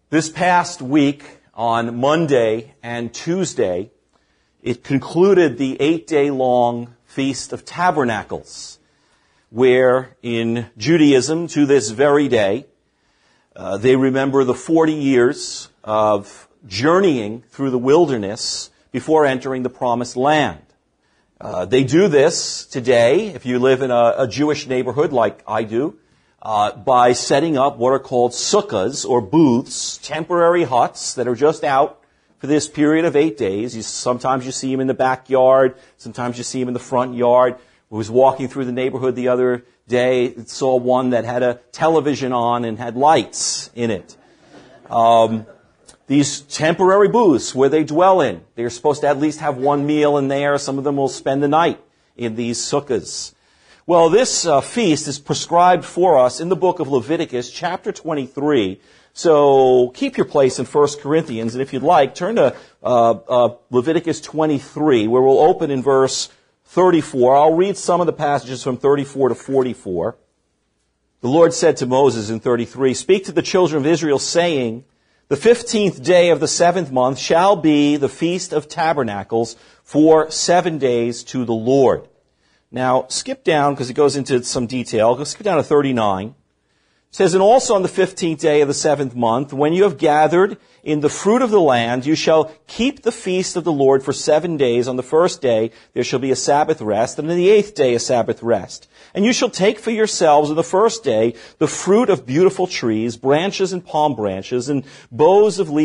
This past week, on Monday and Tuesday, it concluded the 8-day-long Feast of Tabernacles, where in Judaism, to this very day, they remember the 40 years of journeying through the wilderness before entering the Promised Land. They do this today, if you live in a Jewish neighborhood like I do, by setting up what are called sukkahs, or booths, temporary huts that are just out for this period of 8 days. Sometimes you see them in the backyard, sometimes you see them in the front yard. I was walking through the neighborhood the other day, saw one that had a television on and had lights in it. These temporary booths where they dwell in, they're supposed to at least have one meal in there. Some of them will spend the night in these sukkahs. Well, this feast is prescribed for us in the book of Leviticus, chapter 23. So keep your place in 1 Corinthians, and if you'd like, turn to Leviticus 23, where we'll open in verse 34. I'll read some of the passages from 34 to 44. The Lord said to Moses in 33, "Speak to the children of Israel, saying, the 15th day of the 7th month shall be the Feast of Tabernacles for 7 days to the Lord." Now, skip down, because it goes into some detail. Go skip down to 39. It says, "And also on the 15th day of the 7th month, when you have gathered in the fruit of the land, you shall keep the feast of the Lord for 7 days. On the first day there shall be a Sabbath rest, and on the 8th day a Sabbath rest. And you shall take for yourselves on the first day the fruit of beautiful trees, branches and palm branches, and boughs of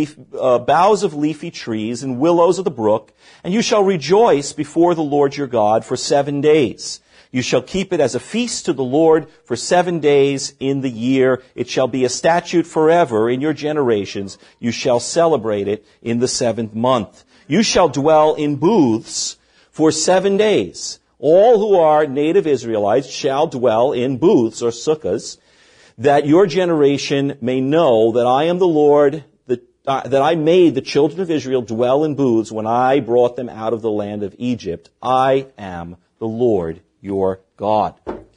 leafy trees, and willows of the brook. And you shall rejoice before the Lord your God for 7 days. You shall keep it as a feast to the Lord for 7 days in the year. It shall be a statute forever in your generations. You shall celebrate it in the 7th month. You shall dwell in booths for 7 days. All who are native Israelites shall dwell in booths, or sukkahs, that your generation may know that I am the Lord, that I made the children of Israel dwell in booths when I brought them out of the land of Egypt. I am the Lord your God."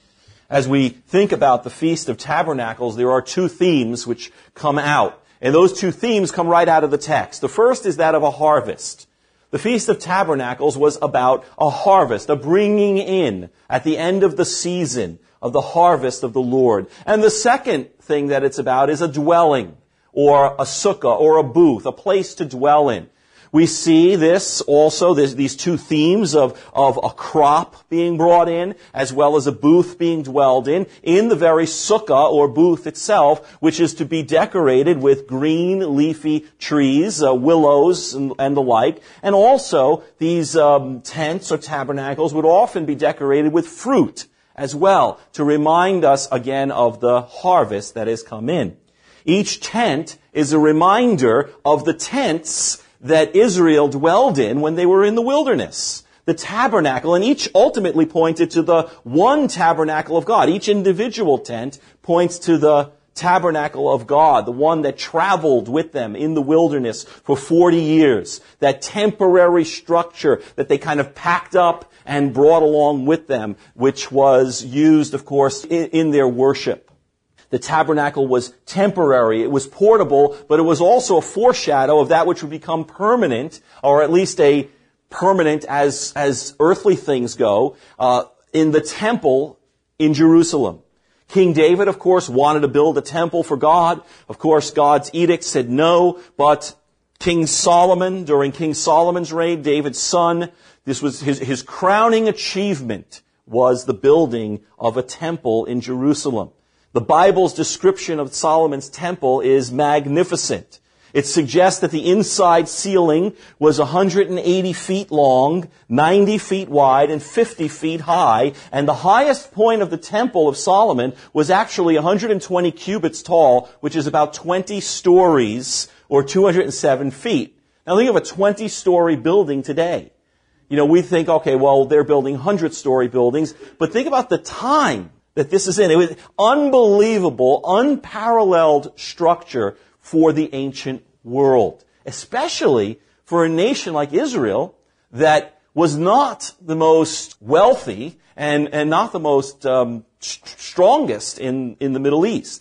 As we think about the Feast of Tabernacles, there are two themes which come out. And those two themes come right out of the text. The first is that of a harvest. The Feast of Tabernacles was about a harvest, a bringing in at the end of the season of the harvest of the Lord. And the second thing that it's about is a dwelling, or a sukkah, or a booth, a place to dwell in. We see this also, these two themes of a crop being brought in, as well as a booth being dwelled in the very sukkah or booth itself, which is to be decorated with green leafy trees, willows and the like. And also, these tents or tabernacles would often be decorated with fruit as well, to remind us again of the harvest that has come in. Each tent is a reminder of the tents that Israel dwelled in when they were in the wilderness. The tabernacle, and each ultimately pointed to the one tabernacle of God. Each individual tent points to the tabernacle of God, the one that traveled with them in the wilderness for 40 years. That temporary structure that they kind of packed up and brought along with them, which was used, of course, in their worship. The tabernacle was temporary, it was portable, but it was also a foreshadow of that which would become permanent, or at least a permanent as earthly things go, in the temple in Jerusalem. King David, of course, wanted to build a temple for God. Of course, God's edict said no, but King Solomon, during King Solomon's reign, David's son, this was his crowning achievement, was the building of a temple in Jerusalem. The Bible's description of Solomon's temple is magnificent. It suggests that the inside ceiling was 180 feet long, 90 feet wide, and 50 feet high, and the highest point of the temple of Solomon was actually 120 cubits tall, which is about 20 stories, or 207 feet. Now think of a 20-story building today. You know, we think, okay, well, they're building 100-story buildings, but think about the time that this is in. It was unbelievable, unparalleled structure for the ancient world, especially for a nation like Israel that was not the most wealthy and not the most strongest in the Middle East.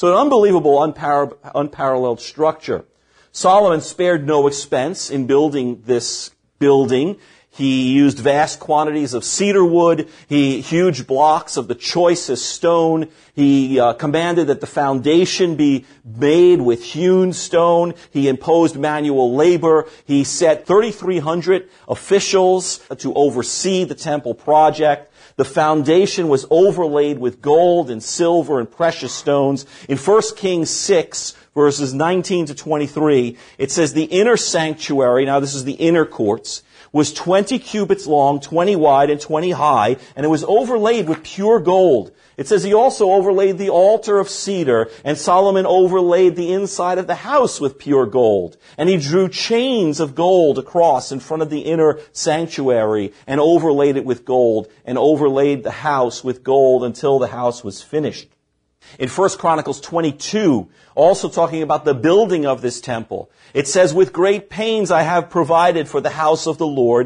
So an unbelievable, unparalleled structure. Solomon spared no expense in building this building. He used vast quantities of cedar wood, huge blocks of the choicest stone. He commanded that the foundation be made with hewn stone. He imposed manual labor. He set 3,300 officials to oversee the temple project. The foundation was overlaid with gold and silver and precious stones. In 1 Kings 6, verses 19 to 23, it says the inner sanctuary, now this is the inner courts, was 20 cubits long, 20 wide, and 20 high, and it was overlaid with pure gold. It says he also overlaid the altar of cedar, and Solomon overlaid the inside of the house with pure gold. And he drew chains of gold across in front of the inner sanctuary, and overlaid it with gold, and overlaid the house with gold until the house was finished. In 1 Chronicles 22, also talking about the building of this temple, it says, with great pains I have provided for the house of the Lord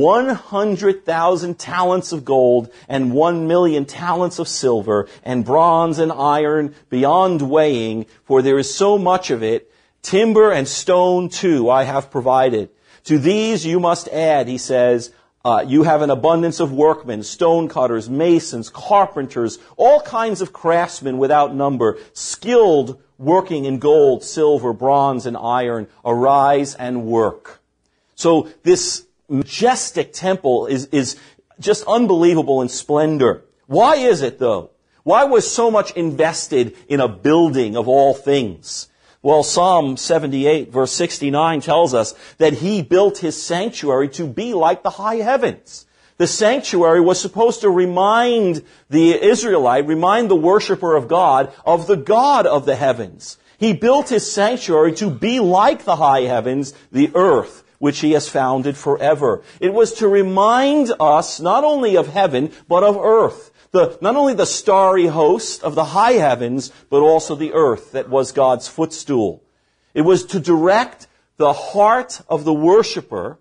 100,000 talents of gold and 1,000,000 talents of silver and bronze and iron beyond weighing, for there is so much of it. Timber and stone too I have provided. To these you must add, he says, you have an abundance of workmen, stone cutters, masons, carpenters, all kinds of craftsmen without number, skilled working in gold, silver, bronze, and iron. Arise and work. So this majestic temple is just unbelievable in splendor. Why is it, though? Why was so much invested in a building of all things? Well, Psalm 78, verse 69 tells us that he built his sanctuary to be like the high heavens. The sanctuary was supposed to remind the worshiper of God of the God of the heavens. He built his sanctuary to be like the high heavens, the earth, which he has founded forever. It was to remind us not only of heaven, but of earth. Not only the starry host of the high heavens, but also the earth that was God's footstool. It was to direct the heart of the worshiper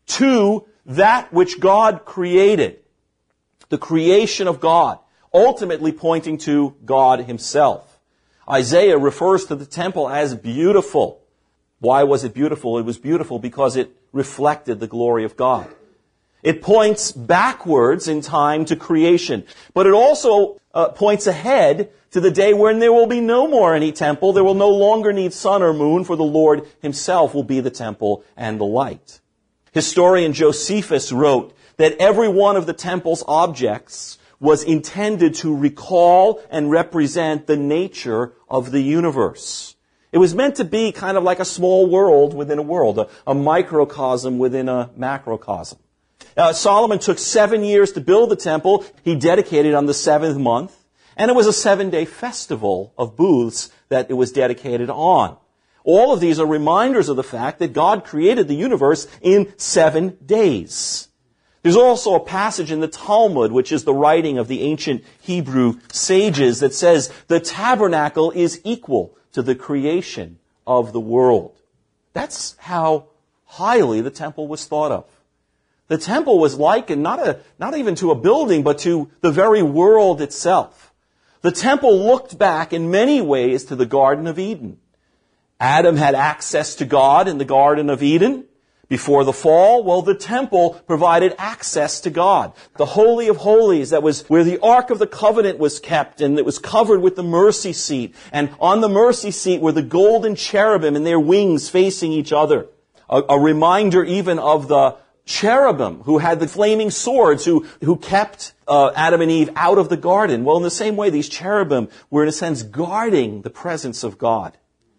to that which God created, the creation of God, ultimately pointing to God himself. Isaiah refers to the temple as beautiful. Why was it beautiful? It was beautiful because it reflected the glory of God. It points backwards in time to creation. But it also points ahead to the day when there will be no more any temple. There will no longer need sun or moon, for the Lord himself will be the temple and the light. Historian Josephus wrote that every one of the temple's objects was intended to recall and represent the nature of the universe. It was meant to be kind of like a small world within a world, a microcosm within a macrocosm. Solomon took 7 years to build the temple. He dedicated on the 7th month. And it was a 7-day festival of booths that it was dedicated on. All of these are reminders of the fact that God created the universe in 7 days. There's also a passage in the Talmud, which is the writing of the ancient Hebrew sages, that says the tabernacle is equal to the creation of the world. That's how highly the temple was thought of. The temple was likened not even to a building, but to the very world itself. The temple looked back in many ways to the Garden of Eden. Adam had access to God in the Garden of Eden before the fall. Well, the temple provided access to God. The Holy of Holies, that was where the Ark of the Covenant was kept, and it was covered with the mercy seat. And on the mercy seat were the golden cherubim and their wings facing each other. A reminder even of the cherubim who had the flaming swords who kept Adam and Eve out of the garden. Well, in the same way, these cherubim were in a sense guarding the presence of God.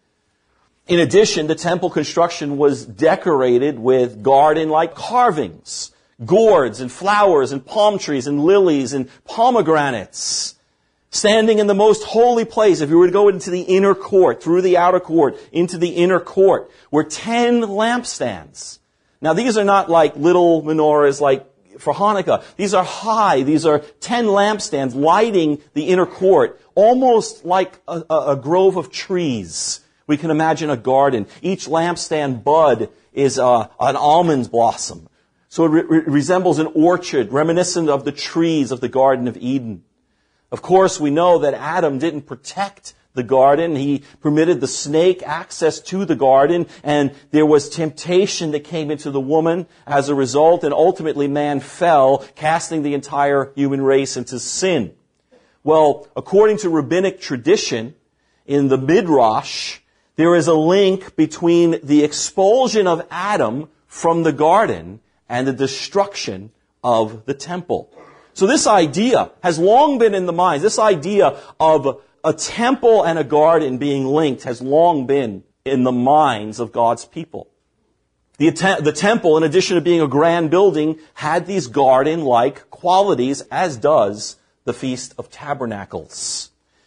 In addition, the temple construction was decorated with garden-like carvings, gourds and flowers and palm trees and lilies and pomegranates. Standing in the most holy place, if you were to go into the inner court, through the outer court, into the inner court, were 10 lampstands. Now, these are not like little menorahs like for Hanukkah. These are high. These are 10 lampstands lighting the inner court, almost like a grove of trees. We can imagine a garden. Each lampstand bud is an almond blossom. So it resembles an orchard, reminiscent of the trees of the Garden of Eden. Of course, we know that Adam didn't protect the garden. He permitted the snake access to the garden, and there was temptation that came into the woman as a result, and ultimately man fell, casting the entire human race into sin. Well, according to rabbinic tradition, in the Midrash, there is a link between the expulsion of Adam from the garden and the destruction of the temple. So this idea has long been in the minds. This idea of a temple and a garden being linked has long been in the minds of God's people. The temple, in addition to being a grand building, had these garden-like qualities, as does the Feast of Tabernacles.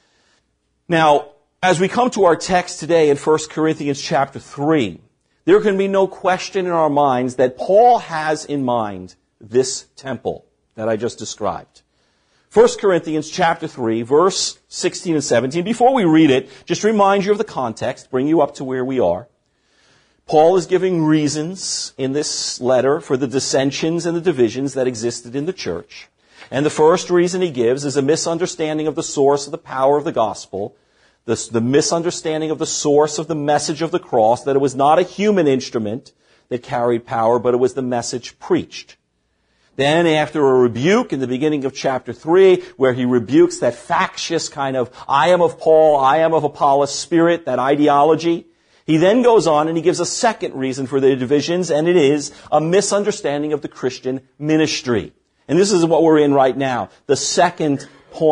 Now, as we come to our text today in 1 Corinthians chapter 3, there can be no question in our minds that Paul has in mind this temple that I just described. 1 Corinthians chapter 3, verse 16 and 17. Before we read it, just remind you of the context, bring you up to where we are. Paul is giving reasons in this letter for the dissensions and the divisions that existed in the church. And the first reason he gives is a misunderstanding of the source of the power of the gospel, the misunderstanding of the source of the message of the cross, that it was not a human instrument that carried power, but it was the message preached. Then after a rebuke in the beginning of chapter 3, where he rebukes that factious kind of, I am of Paul, I am of Apollos spirit, that ideology, he then goes on and he gives a second reason for the divisions, and it is a misunderstanding of the Christian ministry. And this is what we're in right now. The second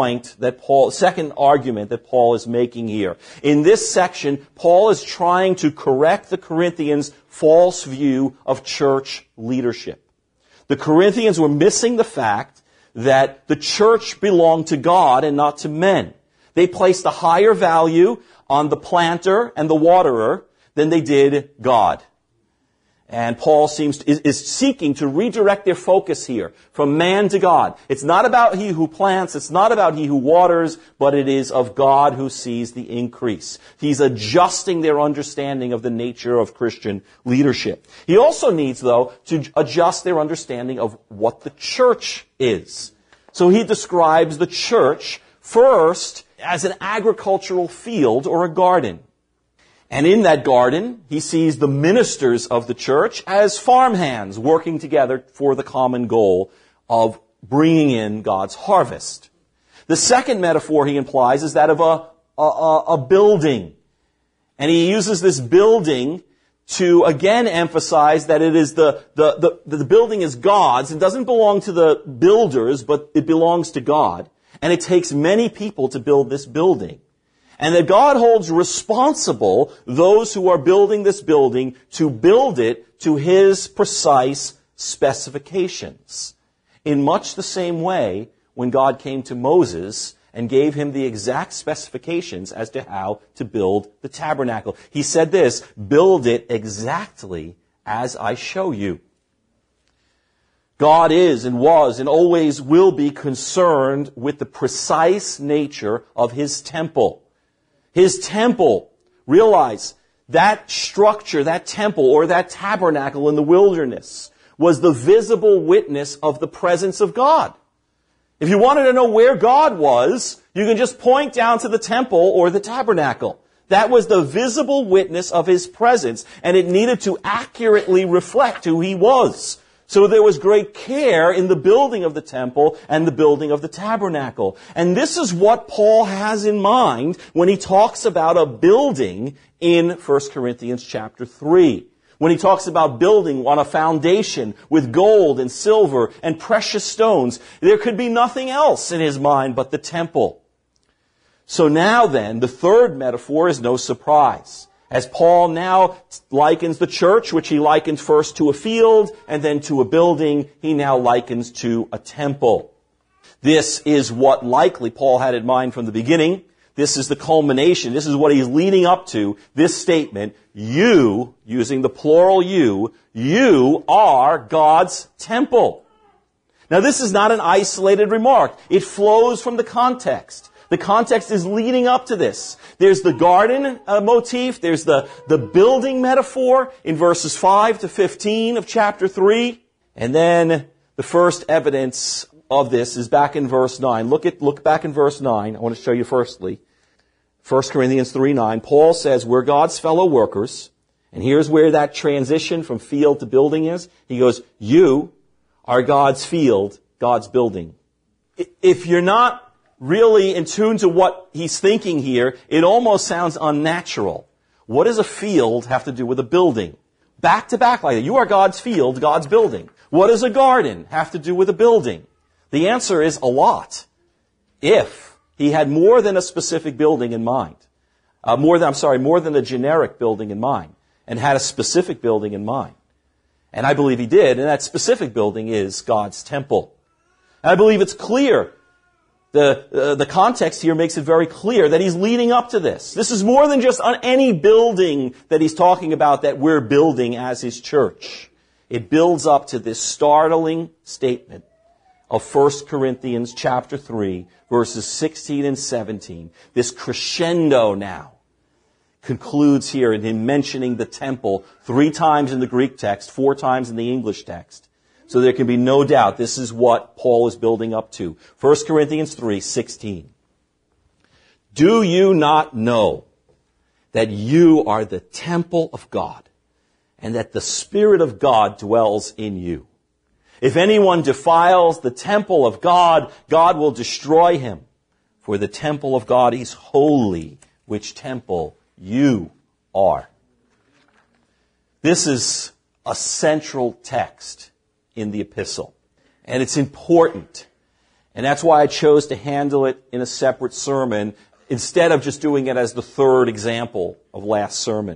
argument that Paul is making here. In this section, Paul is trying to correct the Corinthians' false view of church leadership. The Corinthians were missing the fact that the church belonged to God and not to men. They placed a higher value on the planter and the waterer than they did God. And Paul is seeking to redirect their focus here from man to God. It's not about he who plants, it's not about he who waters, but it is of God who sees the increase. He's adjusting their understanding of the nature of Christian leadership. He also needs, though, to adjust their understanding of what the church is. So he describes the church first as an agricultural field or a garden. And in that garden, he sees the ministers of the church as farmhands working together for the common goal of bringing in God's harvest. The second metaphor he implies is that of a building. And he uses this building to again emphasize that it is the building is God's. It doesn't belong to the builders, but it belongs to God. And it takes many people to build this building. And that God holds responsible those who are building this building to build it to His precise specifications. In much the same way, when God came to Moses and gave him the exact specifications as to how to build the tabernacle, He said this, build it exactly as I show you. God is and was and always will be concerned with the precise nature of His temple. His temple, realize that structure, that temple or that tabernacle in the wilderness was the visible witness of the presence of God. If you wanted to know where God was, you can just point down to the temple or the tabernacle. That was the visible witness of His presence, and it needed to accurately reflect who He was. So there was great care in the building of the temple and the building of the tabernacle. And this is what Paul has in mind when he talks about a building in 1 Corinthians chapter 3. When he talks about building on a foundation with gold and silver and precious stones, there could be nothing else in his mind but the temple. So now then, the third metaphor is no surprise. As Paul now likens the church, which he likens first to a field and then to a building, he now likens to a temple. This is what likely Paul had in mind from the beginning. This is the culmination. This is what he's leading up to. This statement, you, using the plural you are God's temple. Now this is not an isolated remark. It flows from the context. The context is leading up to this. There's the garden motif. There's the building metaphor in verses 5 to 15 of chapter 3. And then the first evidence of this is back in verse 9. Look back in verse 9. I want to show you firstly. 1 Corinthians 3:9, Paul says we're God's fellow workers. And here's where that transition from field to building is. He goes, you are God's field, God's building. If you're not really in tune to what he's thinking here, it almost sounds unnatural. What does a field have to do with a building? Back to back like that. You are God's field, God's building. What does a garden have to do with a building? The answer is a lot. If he had more than a specific building in mind, more than a generic building in mind, and had a specific building in mind. And I believe he did, and that specific building is God's temple. And I believe it's clear. The context here makes it very clear that he's leading up to this. This is more than just on any building that he's talking about that we're building as his church. It builds up to this startling statement of 1 Corinthians chapter 3, verses 16 and 17. This crescendo now concludes here in him mentioning the temple 3 times in the Greek text, 4 times in the English text. So there can be no doubt this is what Paul is building up to. 1 Corinthians 3:16. Do you not know that you are the temple of God, and that the Spirit of God dwells in you? If anyone defiles the temple of God, God will destroy him. For the temple of God is holy, which temple you are. This is a central text in the epistle. And it's important. And that's why I chose to handle it in a separate sermon instead of just doing it as the third example of last sermon.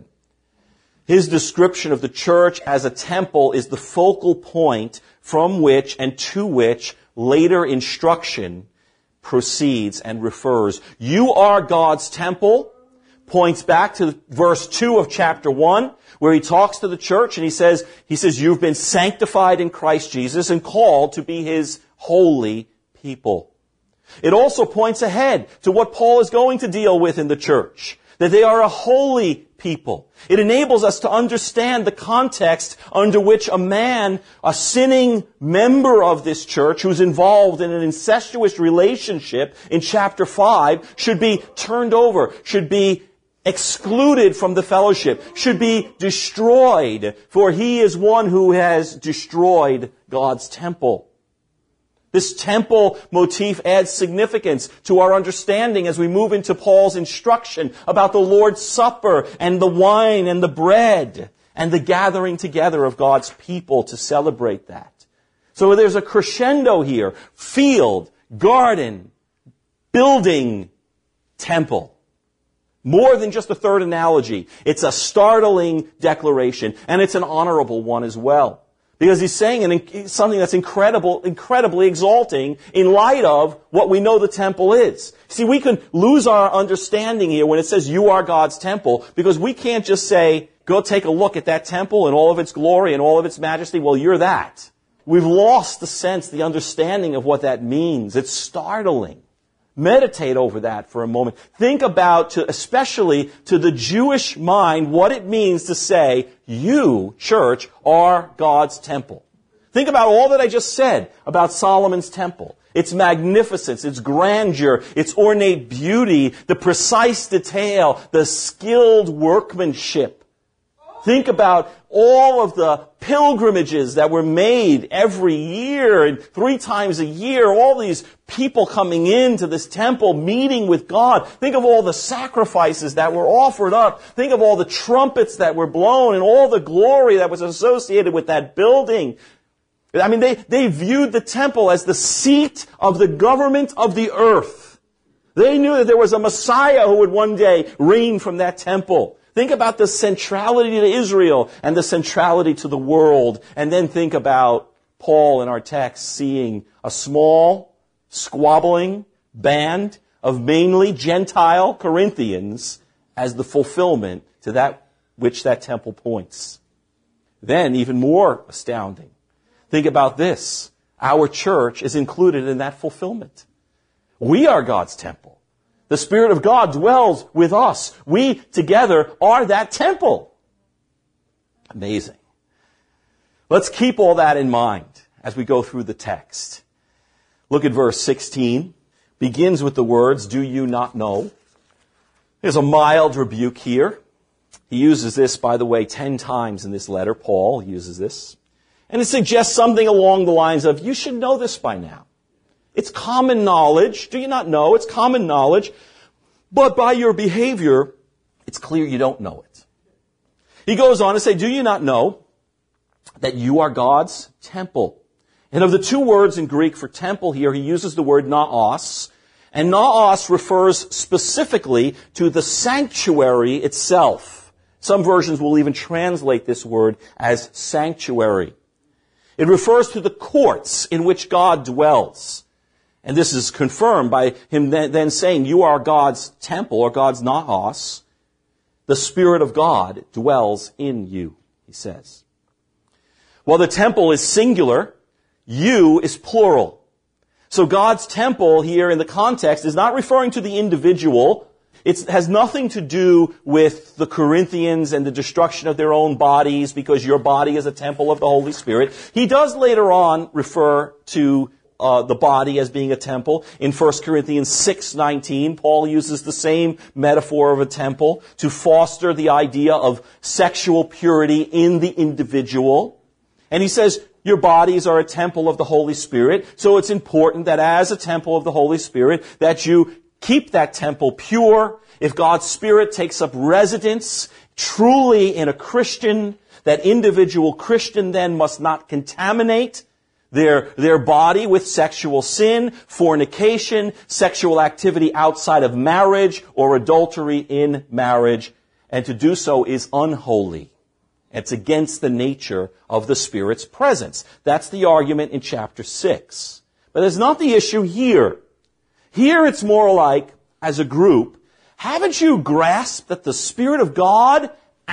His description of the church as a temple is the focal point from which and to which later instruction proceeds and refers. You are God's temple points back to verse 2 of chapter 1, where he talks to the church and he says, you've been sanctified in Christ Jesus and called to be his holy people. It also points ahead to what Paul is going to deal with in the church, that they are a holy people. It enables us to understand the context under which a man, a sinning member of this church who's involved in an incestuous relationship in chapter 5 should be turned over, should be excluded from the fellowship, should be destroyed, for he is one who has destroyed God's temple. This temple motif adds significance to our understanding as we move into Paul's instruction about the Lord's Supper and the wine and the bread and the gathering together of God's people to celebrate that. So there's a crescendo here. Field, garden, building, temple. More than just a third analogy. It's a startling declaration, and it's an honorable one as well. Because he's saying something that's incredibly exalting in light of what we know the temple is. See, we can lose our understanding here when it says you are God's temple, because we can't just say, go take a look at that temple and all of its glory and all of its majesty. Well, you're that. We've lost the sense, the understanding of what that means. It's startling. Meditate over that for a moment. Think about, especially to the Jewish mind, what it means to say, you, church, are God's temple. Think about all that I just said about Solomon's temple. Its magnificence, its grandeur, its ornate beauty, the precise detail, the skilled workmanship. Think about all of the pilgrimages that were made every year and 3 times a year. All these people coming into this temple, meeting with God. Think of all the sacrifices that were offered up. Think of all the trumpets that were blown and all the glory that was associated with that building. I mean, they viewed the temple as the seat of the government of the earth. They knew that there was a Messiah who would one day reign from that temple. Think about the centrality to Israel and the centrality to the world. And then think about Paul in our text seeing a small, squabbling band of mainly Gentile Corinthians as the fulfillment to that which that temple points. Then, even more astounding, think about this. Our church is included in that fulfillment. We are God's temple. The Spirit of God dwells with us. We together are that temple. Amazing. Let's keep all that in mind as we go through the text. Look at verse 16. Begins with the words, do you not know? There's a mild rebuke here. He uses this, by the way, 10 times in this letter. Paul uses this. And it suggests something along the lines of, you should know this by now. It's common knowledge. Do you not know? It's common knowledge. But by your behavior, it's clear you don't know it. He goes on to say, do you not know that you are God's temple? And of the two words in Greek for temple here, he uses the word naos. And naos refers specifically to the sanctuary itself. Some versions will even translate this word as sanctuary. It refers to the courts in which God dwells. And this is confirmed by him then saying, you are God's temple, or God's naos. The Spirit of God dwells in you, he says. While the temple is singular, you is plural. So God's temple here in the context is not referring to the individual. It has nothing to do with the Corinthians and the destruction of their own bodies because your body is a temple of the Holy Spirit. He does later on refer to the body as being a temple. In 1 Corinthians 6:19, Paul uses the same metaphor of a temple to foster the idea of sexual purity in the individual. And he says, your bodies are a temple of the Holy Spirit, so it's important that as a temple of the Holy Spirit, that you keep that temple pure. If God's Spirit takes up residence truly in a Christian, that individual Christian then must not contaminate their body with sexual sin, fornication, sexual activity outside of marriage, or adultery in marriage. And to do so is unholy. It's against the nature of the Spirit's presence. That's the argument in chapter 6. But that's not the issue here. Here it's more like, as a group, haven't you grasped that the Spirit of God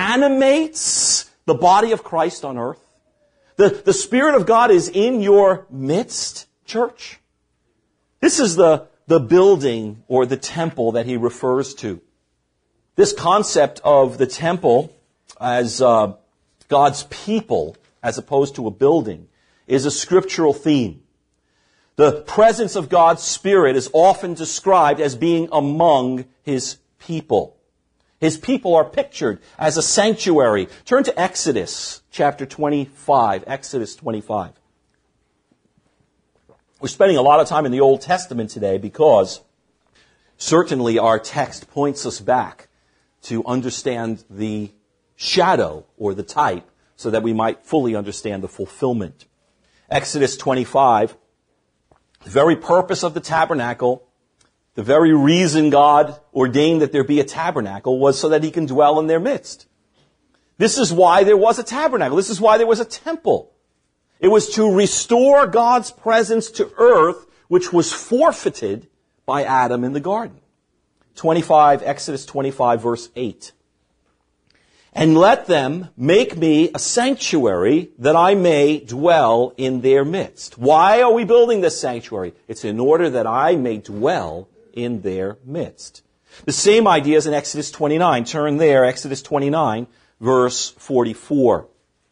animates the body of Christ on earth? The Spirit of God is in your midst, church. This is the building or the temple that he refers to. This concept of the temple as God's people, as opposed to a building, is a scriptural theme. The presence of God's Spirit is often described as being among his people. His people are pictured as a sanctuary. Turn to Exodus chapter 25. Exodus 25. We're spending a lot of time in the Old Testament today because certainly our text points us back to understand the shadow or the type so that we might fully understand the fulfillment. Exodus 25, the very purpose of the tabernacle, the very reason God ordained that there be a tabernacle was so that he can dwell in their midst. This is why there was a tabernacle. This is why there was a temple. It was to restore God's presence to earth, which was forfeited by Adam in the garden. Exodus 25, verse 8. And let them make me a sanctuary that I may dwell in their midst. Why are we building this sanctuary? It's in order that I may dwell in their midst. The same idea is in Exodus 29. Turn there, Exodus 29, verse 44.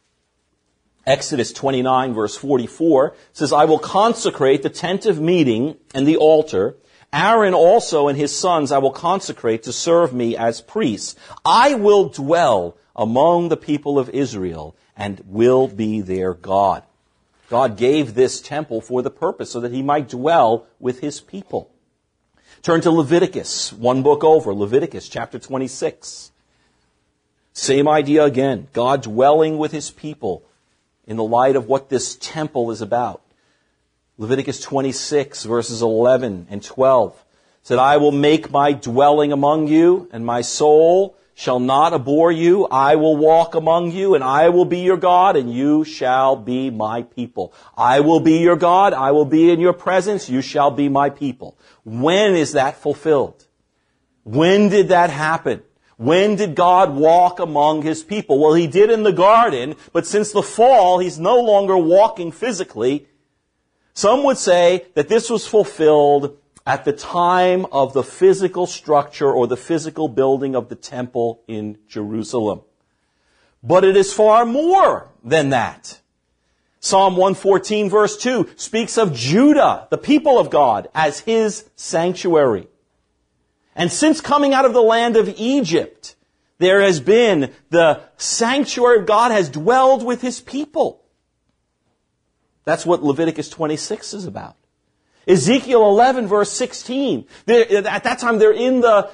Exodus 29, verse 44 says, I will consecrate the tent of meeting and the altar. Aaron also and his sons I will consecrate to serve me as priests. I will dwell among the people of Israel and will be their God. God gave this temple for the purpose so that he might dwell with his people. Turn to Leviticus, one book over, Leviticus chapter 26. Same idea again, God dwelling with his people in the light of what this temple is about. Leviticus 26, verses 11 and 12 said, I will make my dwelling among you, and my soul shall not abhor you. I will walk among you, and I will be your God, and you shall be my people. I will be your God. I will be in your presence. You shall be my people. When is that fulfilled? When did that happen? When did God walk among his people? Well, he did in the garden, but since the fall, he's no longer walking physically. Some would say that this was fulfilled at the time of the physical structure or the physical building of the temple in Jerusalem. But it is far more than that. Psalm 114 verse 2 speaks of Judah, the people of God, as his sanctuary. And since coming out of the land of Egypt, there has been the sanctuary of God has dwelled with His people. That's what Leviticus 26 is about. Ezekiel 11 verse 16. At that time they're in the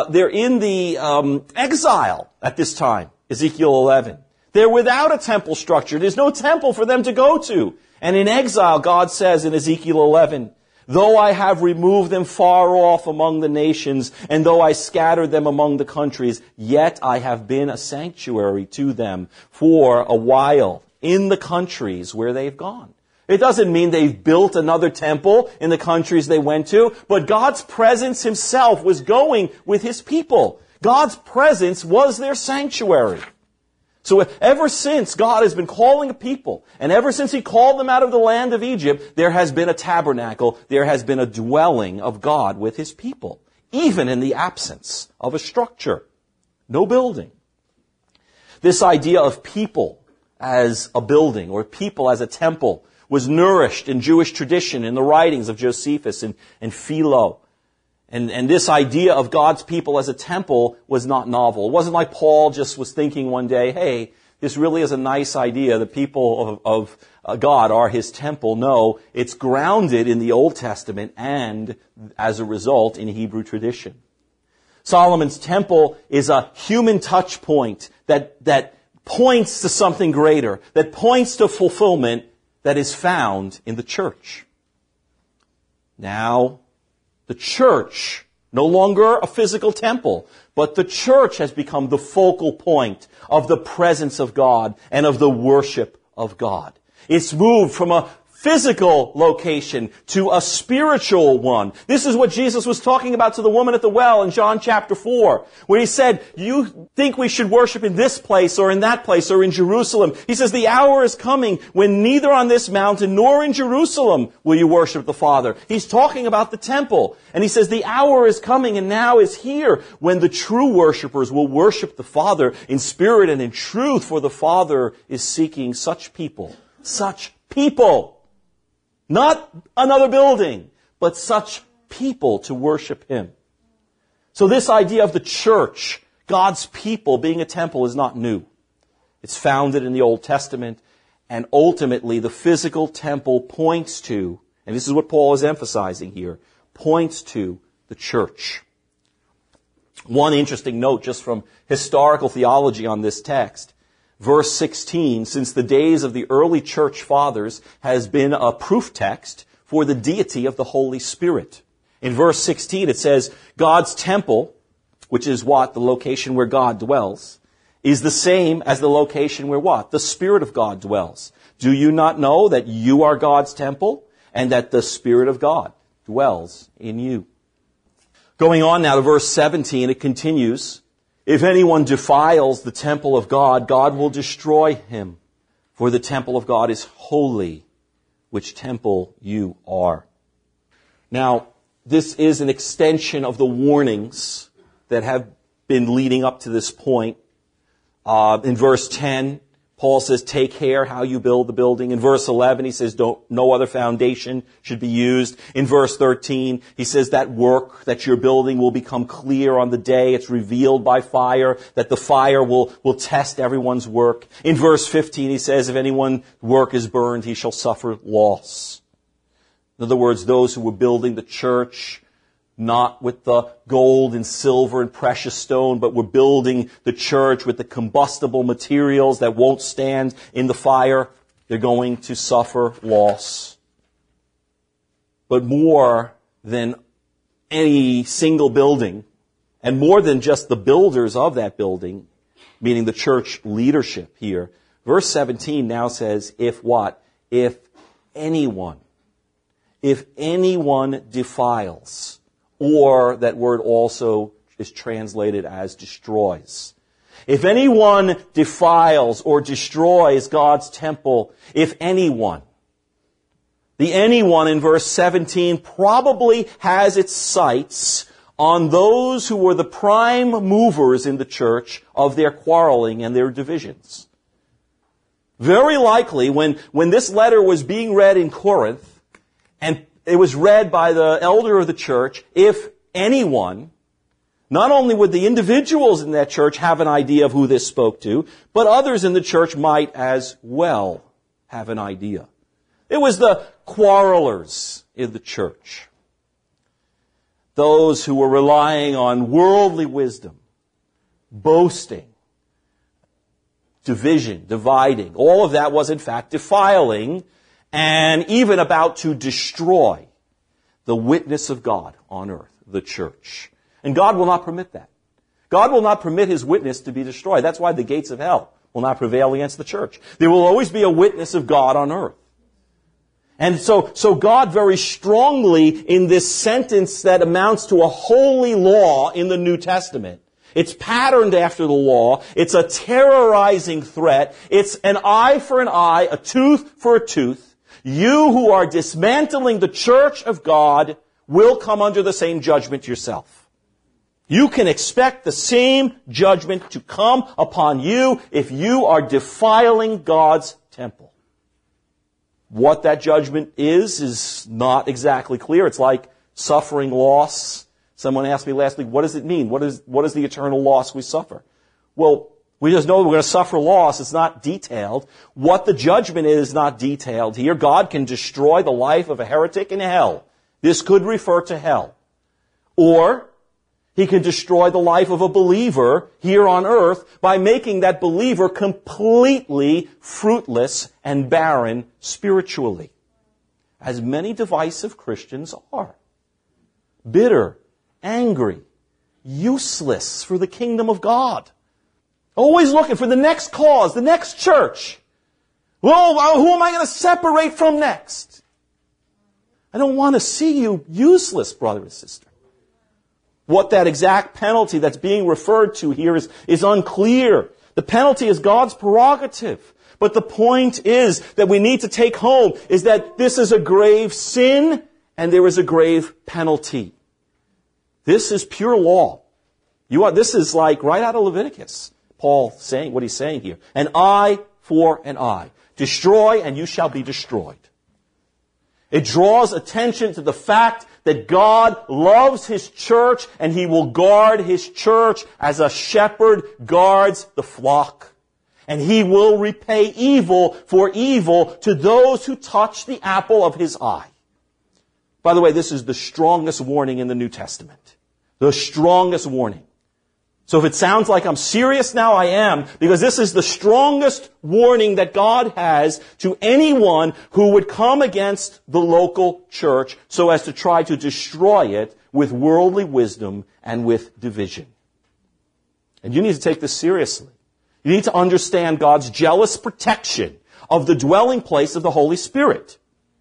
exile at this time. Ezekiel 11. They're without a temple structure. There's no temple for them to go to. And in exile, God says in Ezekiel 11, though I have removed them far off among the nations, and though I scattered them among the countries, yet I have been a sanctuary to them for a while in the countries where they've gone. It doesn't mean they've built another temple in the countries they went to, but God's presence Himself was going with His people. God's presence was their sanctuary. So ever since God has been calling a people, and ever since He called them out of the land of Egypt, there has been a tabernacle, there has been a dwelling of God with His people, even in the absence of a structure. No building. This idea of people as a building, or people as a temple, was nourished in Jewish tradition in the writings of Josephus and Philo. And this idea of God's people as a temple was not novel. It wasn't like Paul just was thinking one day, hey, this really is a nice idea. The people of God are His temple. No, it's grounded in the Old Testament and, as a result, in Hebrew tradition. Solomon's temple is a human touch point that points to something greater, that points to fulfillment that is found in the church. Now, the church, no longer a physical temple, but the church has become the focal point of the presence of God and of the worship of God. It's moved from a physical location to a spiritual one. This is what Jesus was talking about to the woman at the well in John chapter 4, where He said, you think we should worship in this place or in that place or in Jerusalem. He says, the hour is coming when neither on this mountain nor in Jerusalem will you worship the Father. He's talking about the temple. And He says, the hour is coming and now is here when the true worshipers will worship the Father in spirit and in truth, for the Father is seeking such people. Such people. Not another building, but such people to worship Him. So this idea of the church, God's people being a temple, is not new. It's founded in the Old Testament, and ultimately the physical temple points to, and this is what Paul is emphasizing here, points to the church. One interesting note just from historical theology on this text. Verse 16, since the days of the early church fathers, has been a proof text for the deity of the Holy Spirit. In verse 16 it says, God's temple, which is what? The location where God dwells, is the same as the location where what? The Spirit of God dwells. Do you not know that you are God's temple and that the Spirit of God dwells in you? Going on now to verse 17, it continues, if anyone defiles the temple of God, God will destroy him. For the temple of God is holy, which temple you are. Now, this is an extension of the warnings that have been leading up to this point. In verse 10, Paul says, take care how you build the building. In verse 11, he says, no other foundation should be used. In verse 13, he says that work that you're building will become clear on the day it's revealed by fire, that the fire will test everyone's work. In verse 15, he says, if anyone's work is burned, he shall suffer loss. In other words, those who were building the church, not with the gold and silver and precious stone, but we're building the church with the combustible materials that won't stand in the fire, they're going to suffer loss. But more than any single building, and more than just the builders of that building, meaning the church leadership here, verse 17 now says, if what? If anyone defiles, or that word also is translated as destroys. If anyone defiles or destroys God's temple, if anyone, the anyone in verse 17 probably has its sights on those who were the prime movers in the church of their quarreling and their divisions. Very likely, when this letter was being read in Corinth, and it was read by the elder of the church, if anyone, Not only would the individuals in that church have an idea of who this spoke to, but others in the church might as well have an idea. It was the quarrelers in the church. Those who were relying on worldly wisdom, boasting, division, dividing. All of that was in fact defiling and even about to destroy the witness of God on earth, the church. And God will not permit that. God will not permit His witness to be destroyed. That's why the gates of hell will not prevail against the church. There will always be a witness of God on earth. And so God very strongly in this sentence that amounts to a holy law in the New Testament, it's patterned after the law. It's a terrorizing threat. It's an eye for an eye, a tooth for a tooth. You who are dismantling the church of God will come under the same judgment yourself. You can expect the same judgment to come upon you if you are defiling God's temple. What that judgment is not exactly clear. It's like suffering loss. Someone asked me last week, what does it mean? What is the eternal loss we suffer? Well, we just know we're going to suffer loss. It's not detailed. What the judgment is not detailed here. God can destroy the life of a heretic in hell. This could refer to hell. Or He can destroy the life of a believer here on earth by making that believer completely fruitless and barren spiritually. As many divisive Christians are. Bitter, angry, useless for the kingdom of God. Always looking for the next cause, the next church. Well, who am I going to separate from next? I don't want to see you useless, brother and sister. What that exact penalty that's being referred to here is unclear. The penalty is God's prerogative. But the point is that we need to take home is that this is a grave sin and there is a grave penalty. This is pure law. This is like right out of Leviticus. Paul saying what he's saying here. An eye for an eye. Destroy and you shall be destroyed. It draws attention to the fact that God loves His church and He will guard His church as a shepherd guards the flock. And He will repay evil for evil to those who touch the apple of His eye. By the way, this is the strongest warning in the New Testament. The strongest warning. So if it sounds like I'm serious now, I am, because this is the strongest warning that God has to anyone who would come against the local church so as to try to destroy it with worldly wisdom and with division. And you need to take this seriously. You need to understand God's jealous protection of the dwelling place of the Holy Spirit.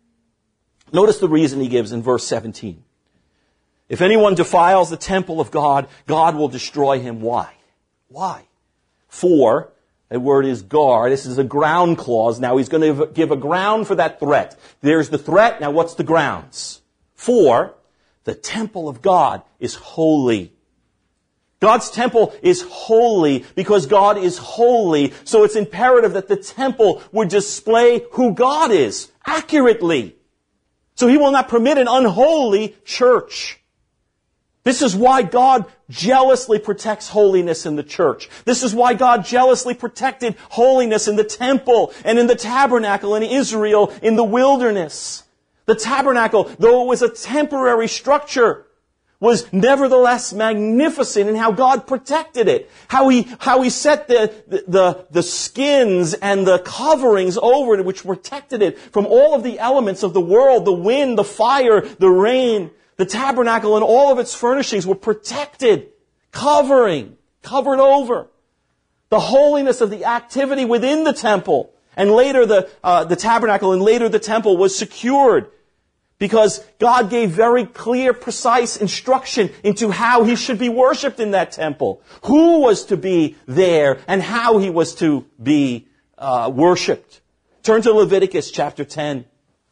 Notice the reason He gives in verse 17. If anyone defiles the temple of God, God will destroy him. Why? Why? For, the word is guard. This is a ground clause. Now He's going to give a ground for that threat. There's the threat. Now what's the grounds? For, the temple of God is holy. God's temple is holy because God is holy. So it's imperative that the temple would display who God is accurately. So He will not permit an unholy church. This is why God jealously protects holiness in the church. This is why God jealously protected holiness in the temple and in the tabernacle in Israel in the wilderness. The tabernacle, though it was a temporary structure, was nevertheless magnificent in how God protected it. How he set the skins and the coverings over it which protected it from all of the elements of the world, the wind, the fire, the rain. The tabernacle and all of its furnishings were protected, covered over. The holiness of the activity within the temple, and later the tabernacle and later the temple was secured because God gave very clear, precise instruction into how He should be worshipped in that temple, who was to be there, and how He was to be worshipped. Turn to Leviticus chapter 10. I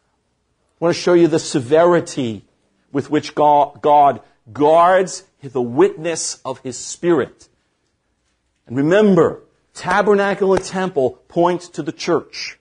want to show you the severity with which God guards the witness of His Spirit. And remember, tabernacle and temple point to the church.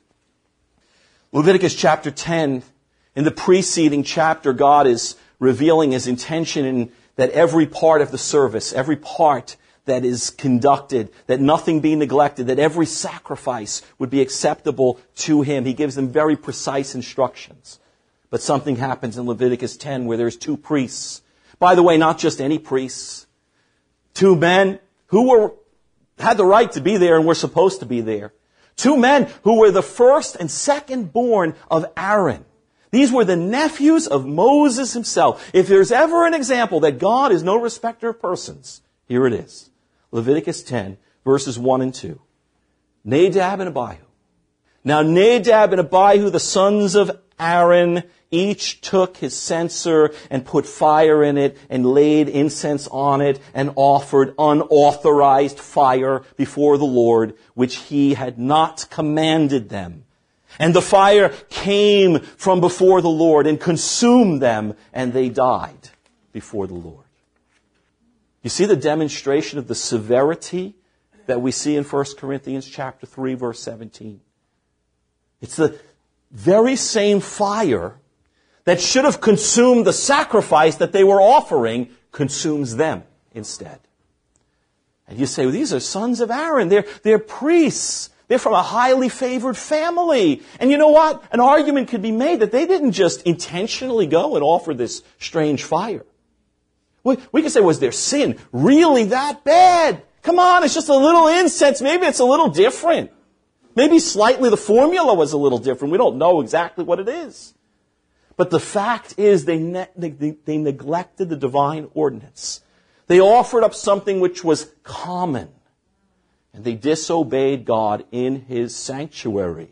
Leviticus chapter 10, in the preceding chapter, God is revealing His intention that every part of the service, every part that is conducted, that nothing be neglected, that every sacrifice would be acceptable to him. He gives them very precise instructions. But something happens in Leviticus 10 where there's 2 priests. By the way, not just any priests. 2 men who had the right to be there and were supposed to be there. 2 men who were the first and second born of Aaron. These were the nephews of Moses himself. If there's ever an example that God is no respecter of persons, here it is. Leviticus 10, verses 1 and 2. Nadab and Abihu. Now Nadab and Abihu, the sons of Aaron, each took his censer and put fire in it and laid incense on it and offered unauthorized fire before the Lord, which he had not commanded them. And the fire came from before the Lord and consumed them, and they died before the Lord. You see the demonstration of the severity that we see in 1 Corinthians chapter 3, verse 17. It's the very same fire that should have consumed the sacrifice that they were offering, consumes them instead. And you say, well, these are sons of Aaron. They're priests. They're from a highly favored family. And you know what? An argument could be made that they didn't just intentionally go and offer this strange fire. We could say, was their sin really that bad? Come on, it's just a little incense. Maybe it's a little different. Maybe slightly the formula was a little different. We don't know exactly what it is. But the fact is they neglected the divine ordinance. They offered up something which was common. And they disobeyed God in his sanctuary.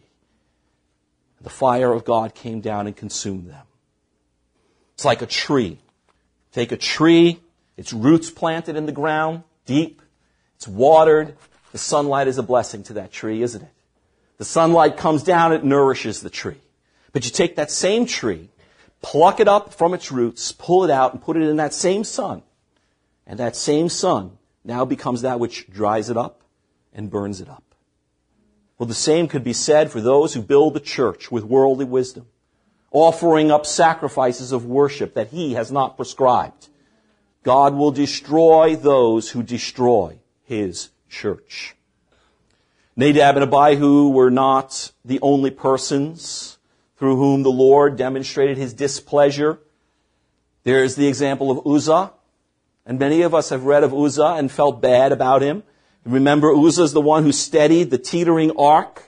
The fire of God came down and consumed them. It's like a tree. Take a tree, its roots planted in the ground, deep, it's watered. The sunlight is a blessing to that tree, isn't it? The sunlight comes down, it nourishes the tree. But you take that same tree, pluck it up from its roots, pull it out, and put it in that same sun. And that same sun now becomes that which dries it up and burns it up. Well, the same could be said for those who build the church with worldly wisdom, offering up sacrifices of worship that he has not prescribed. God will destroy those who destroy his church. Nadab and Abihu were not the only persons through whom the Lord demonstrated his displeasure. There's the example of Uzzah. And many of us have read of Uzzah and felt bad about him. Remember, Uzzah is the one who steadied the teetering ark.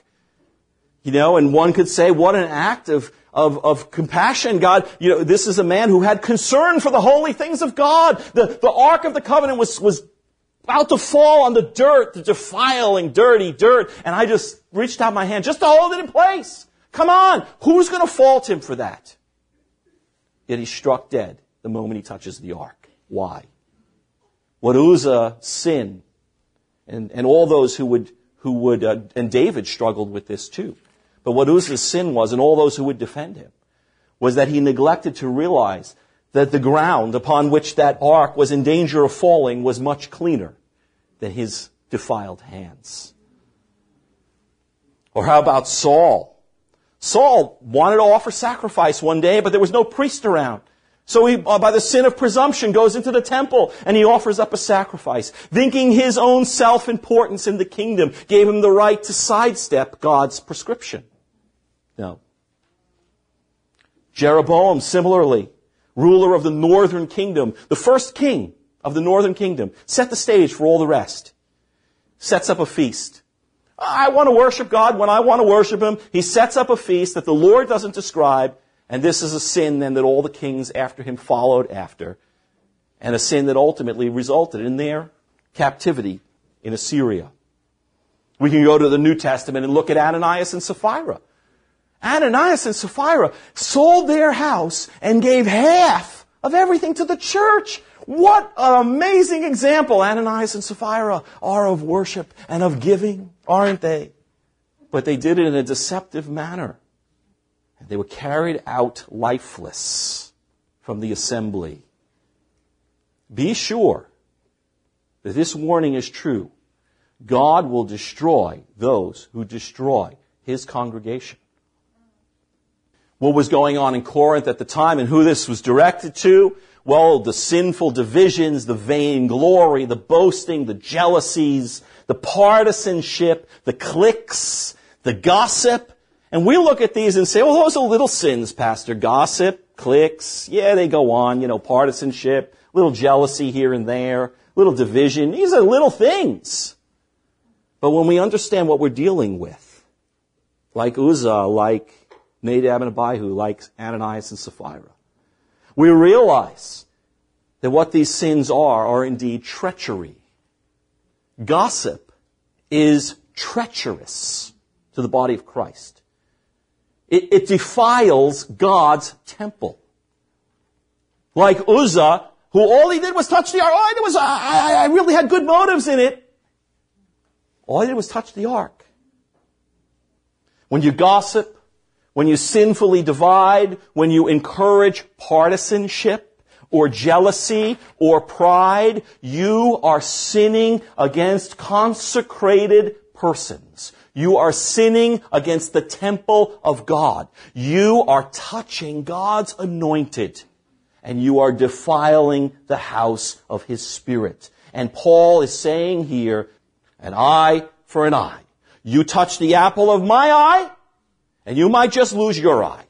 And one could say, what an act of compassion. God, this is a man who had concern for the holy things of God. The Ark of the Covenant was about to fall on the dirt, the defiling, dirty dirt, and I just reached out my hand just to hold it in place. Come on, who's going to fault him for that? Yet he's struck dead the moment he touches the Ark. Why? What Uzzah sinned, and all those who would, and David struggled with this too. But what Uzzah's sin was, and all those who would defend him, was that he neglected to realize that the ground upon which that ark was in danger of falling was much cleaner than his defiled hands. Or how about Saul? Saul wanted to offer sacrifice one day, but there was no priest around. So he, by the sin of presumption, goes into the temple and he offers up a sacrifice, thinking his own self-importance in the kingdom gave him the right to sidestep God's prescription. No. Jeroboam, similarly, ruler of the northern kingdom, the first king of the northern kingdom, set the stage for all the rest. Sets up a feast. I want to worship God when I want to worship him. He sets up a feast that the Lord doesn't describe, and this is a sin then that all the kings after him followed after, and a sin that ultimately resulted in their captivity in Assyria. We can go to the New Testament and look at Ananias and Sapphira. Ananias and Sapphira sold their house and gave half of everything to the church. What an amazing example Ananias and Sapphira are of worship and of giving, aren't they? But they did it in a deceptive manner. And they were carried out lifeless from the assembly. Be sure that this warning is true. God will destroy those who destroy his congregation. What was going on in Corinth at the time and who this was directed to Well, the sinful divisions, the vainglory, the boasting, the jealousies, the partisanship, the cliques, the gossip. And we look at these and say, well, those are little sins, Pastor. Gossip, cliques, yeah, they go on, partisanship, little jealousy here and there, little division. These are little things. But when we understand what we're dealing with, like Uzzah, like Nadab and Abihu, like Ananias and Sapphira, we realize that what these sins are indeed treachery. Gossip is treacherous to the body of Christ. It defiles God's temple. Like Uzzah, who all he did was touch the ark. All I did was, I really had good motives in it. All I did was touch the ark. When you gossip, when you sinfully divide, when you encourage partisanship or jealousy or pride, you are sinning against consecrated persons. You are sinning against the temple of God. You are touching God's anointed, and you are defiling the house of His Spirit. And Paul is saying here, an eye for an eye. You touch the apple of my eye, and you might just lose your eye.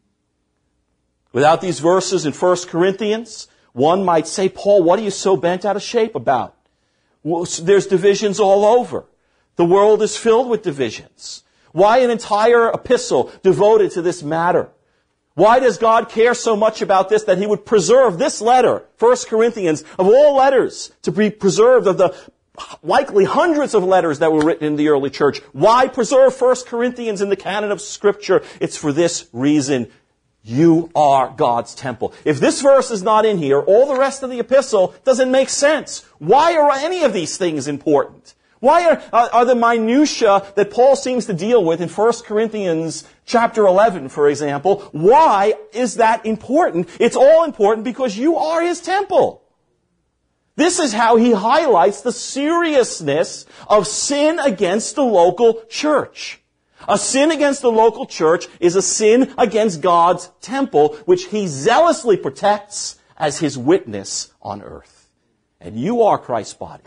Without these verses in 1 Corinthians, one might say, Paul, what are you so bent out of shape about? Well, there's divisions all over. The world is filled with divisions. Why an entire epistle devoted to this matter? Why does God care so much about this that He would preserve this letter, 1 Corinthians, of all letters, to be preserved of the likely hundreds of letters that were written in the early church? Why preserve 1 Corinthians in the canon of Scripture? It's for this reason. You are God's temple. If this verse is not in here, all the rest of the epistle doesn't make sense. Why are any of these things important? Why are the minutiae that Paul seems to deal with in 1 Corinthians chapter 11, for example, why is that important? It's all important because you are His temple. This is how he highlights the seriousness of sin against the local church. A sin against the local church is a sin against God's temple, which He zealously protects as His witness on earth. And you are Christ's body.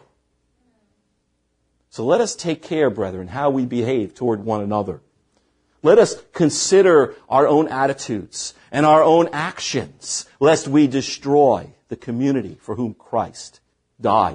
So let us take care, brethren, how we behave toward one another. Let us consider our own attitudes and our own actions, lest we destroy the community for whom Christ died.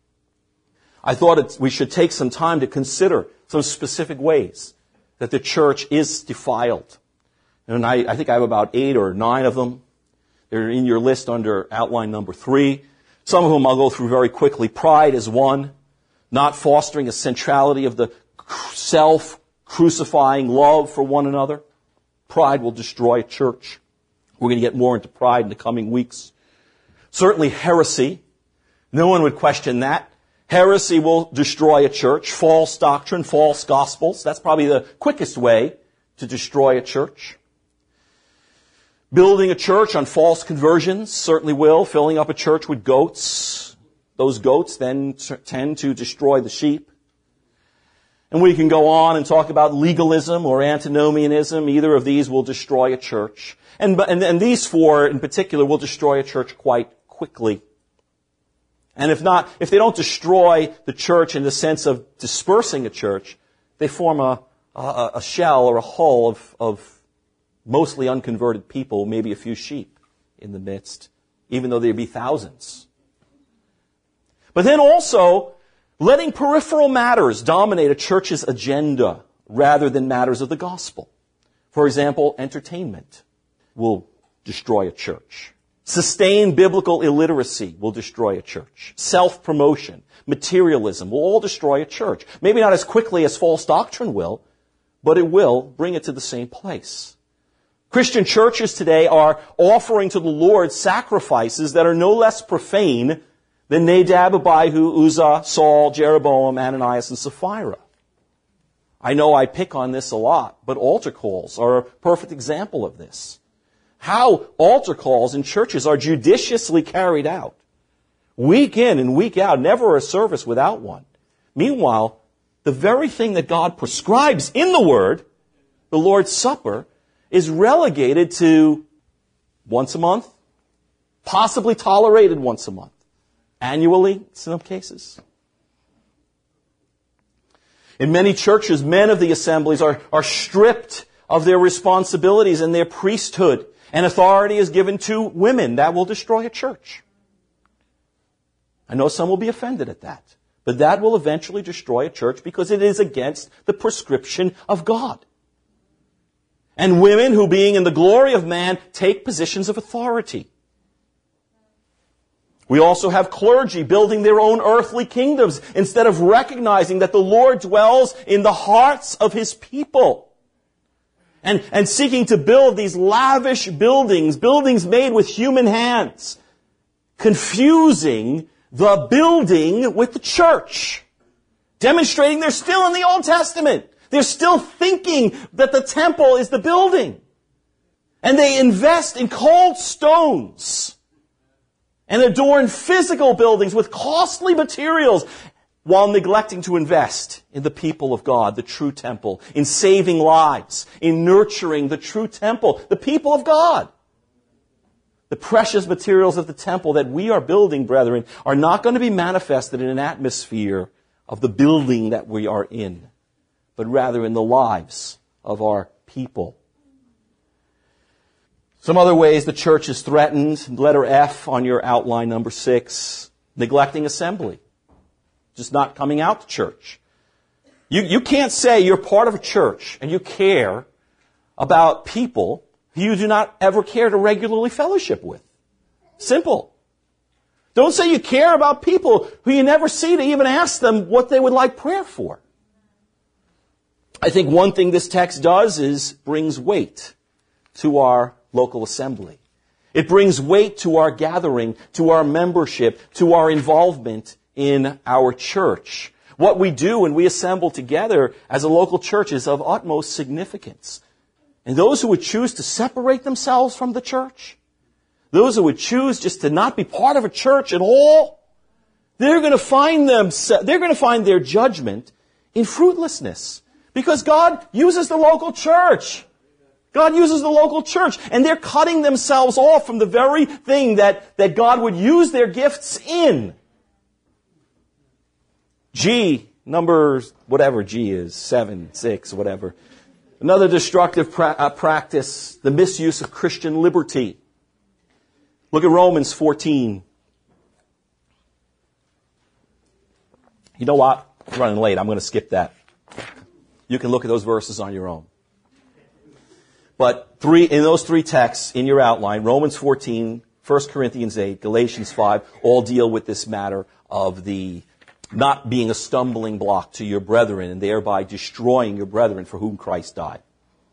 I thought we should take some time to consider some specific ways that the church is defiled. And I think I have about 8 or 9 of them. They're in your list under outline number 3. Some of them I'll go through very quickly. Pride is one. Not fostering a centrality of the self-crucifying love for one another. Pride will destroy a church. We're going to get more into pride in the coming weeks. Certainly heresy. No one would question that. Heresy will destroy a church. False doctrine, false gospels. That's probably the quickest way to destroy a church. Building a church on false conversions certainly will. Filling up a church with goats. Those goats then tend to destroy the sheep. And we can go on and talk about legalism or antinomianism. Either of these will destroy a church. And these 4 in particular will destroy a church quite quickly. And if they don't destroy the church in the sense of dispersing a church, they form a shell or a hull of mostly unconverted people, maybe a few sheep in the midst, even though there be thousands. But then also, letting peripheral matters dominate a church's agenda rather than matters of the gospel. For example, entertainment will destroy a church. Sustained biblical illiteracy will destroy a church. Self-promotion, materialism will all destroy a church. Maybe not as quickly as false doctrine will, but it will bring it to the same place. Christian churches today are offering to the Lord sacrifices that are no less profane than Nadab, Abihu, Uzzah, Saul, Jeroboam, Ananias, and Sapphira. I know I pick on this a lot, but altar calls are a perfect example of this. How altar calls in churches are judiciously carried out. Week in and week out, never a service without one. Meanwhile, the very thing that God prescribes in the Word, the Lord's Supper, is relegated to once a month, possibly tolerated once a month, annually in some cases. In many churches, men of the assemblies are stripped of their responsibilities and their priesthood, and authority is given to women. That will destroy a church. I know some will be offended at that, but that will eventually destroy a church because it is against the prescription of God. And women who, being in the glory of man, take positions of authority. We also have clergy building their own earthly kingdoms instead of recognizing that the Lord dwells in the hearts of His people. And seeking to build these lavish buildings made with human hands, confusing the building with the church, demonstrating they're still in the Old Testament. They're still thinking that the temple is the building. And they invest in cold stones and adorn physical buildings with costly materials while neglecting to invest in the people of God, the true temple, in saving lives, in nurturing the true temple, the people of God. The precious materials of the temple that we are building, brethren, are not going to be manifested in an atmosphere of the building that we are in, but rather in the lives of our people. Some other ways the church is threatened, letter F on your outline, number 6, neglecting assembly. Just not coming out to church. You can't say you're part of a church and you care about people who you do not ever care to regularly fellowship with. Simple. Don't say you care about people who you never see to even ask them what they would like prayer for. I think one thing this text does is brings weight to our local assembly. It brings weight to our gathering, to our membership, to our involvement in our church. What we do when we assemble together as a local church is of utmost significance. And those who would choose to separate themselves from the church, those who would choose just to not be part of a church at all, they're going to find their judgment in fruitlessness. Because God uses the local church. God uses the local church. And they're cutting themselves off from the very thing that God would use their gifts in. G, numbers, whatever G is, 7, 6, whatever. Another destructive practice, the misuse of Christian liberty. Look at Romans 14. You know what? I'm running late. I'm going to skip that. You can look at those verses on your own. But in those three texts in your outline, Romans 14, 1 Corinthians 8, Galatians 5, all deal with this matter of the not being a stumbling block to your brethren and thereby destroying your brethren for whom Christ died.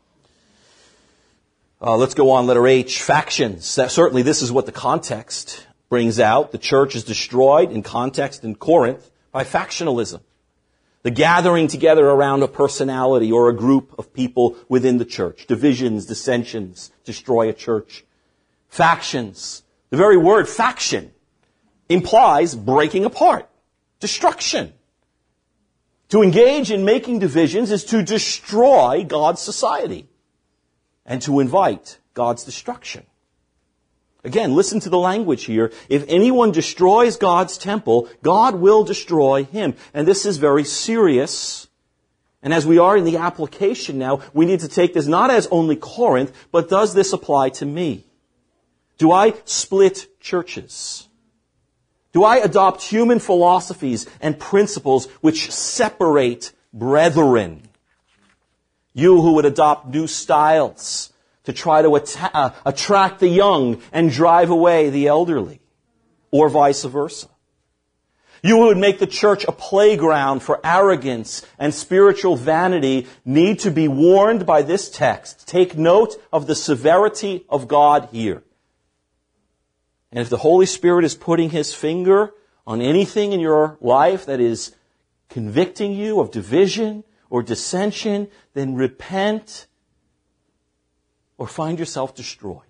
Let's go on, letter H, factions. Certainly this is what the context brings out. The church is destroyed in context in Corinth by factionalism. The gathering together around a personality or a group of people within the church. Divisions, dissensions destroy a church. Factions. The very word faction implies breaking apart. Destruction. To engage in making divisions is to destroy God's society and to invite God's destruction. Again, listen to the language here. If anyone destroys God's temple, God will destroy him. And this is very serious. And as we are in the application now, we need to take this not as only Corinth, but does this apply to me? Do I split churches? Do I adopt human philosophies and principles which separate brethren? You who would adopt new styles to try to attract the young and drive away the elderly, or vice versa. You who would make the church a playground for arrogance and spiritual vanity need to be warned by this text. Take note of the severity of God here. And if the Holy Spirit is putting His finger on anything in your life that is convicting you of division or dissension, then repent or find yourself destroyed.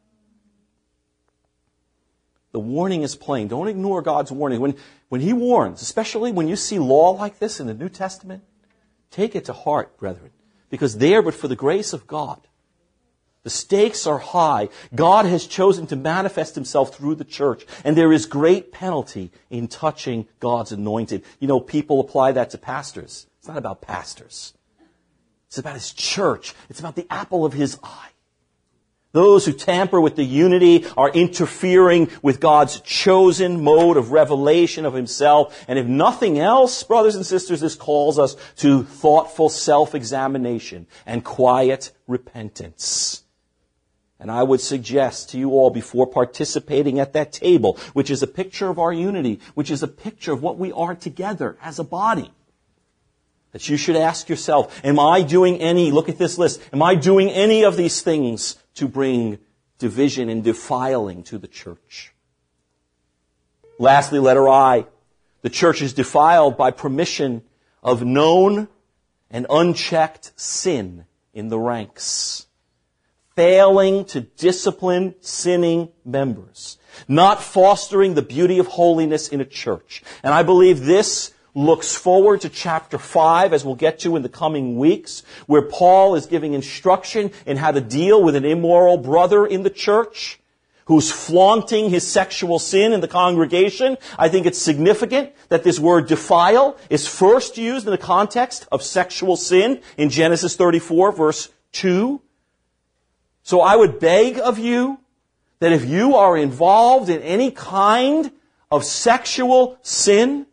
The warning is plain. Don't ignore God's warning. When He warns, especially when you see law like this in the New Testament, take it to heart, brethren. Because there, but for the grace of God, The stakes are high. God has chosen to manifest himself through the church, and there is great penalty in touching God's anointed. You know, people apply that to pastors. It's not about pastors. It's about his church. It's about the apple of his eye. Those who tamper with the unity are interfering with God's chosen mode of revelation of himself. And if nothing else, brothers and sisters, this calls us to thoughtful self-examination and quiet repentance. And I would suggest to you all, before participating at that table, which is a picture of our unity, which is a picture of what we are together as a body, that you should ask yourself, am I doing any, look at this list, am I doing any of these things to bring division and defiling to the church? Lastly, letter I, the church is defiled by permission of known and unchecked sin in the ranks. Failing to discipline sinning members. Not fostering the beauty of holiness in a church. And I believe this looks forward to chapter 5, as we'll get to in the coming weeks, where Paul is giving instruction in how to deal with an immoral brother in the church who's flaunting his sexual sin in the congregation. I think it's significant that this word defile is first used in the context of sexual sin in Genesis 34, verse 2. So I would beg of you that if you are involved in any kind of sexual sin,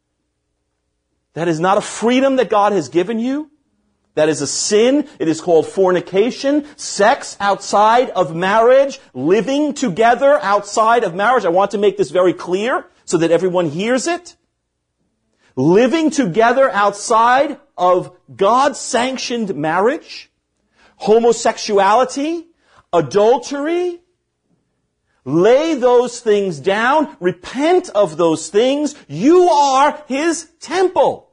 that is not a freedom that God has given you. That is a sin. It is called fornication, sex outside of marriage, living together outside of marriage. I want to make this very clear so that everyone hears it. Living together outside of God-sanctioned marriage, homosexuality, adultery. Lay those things down. Repent of those things. You are his temple.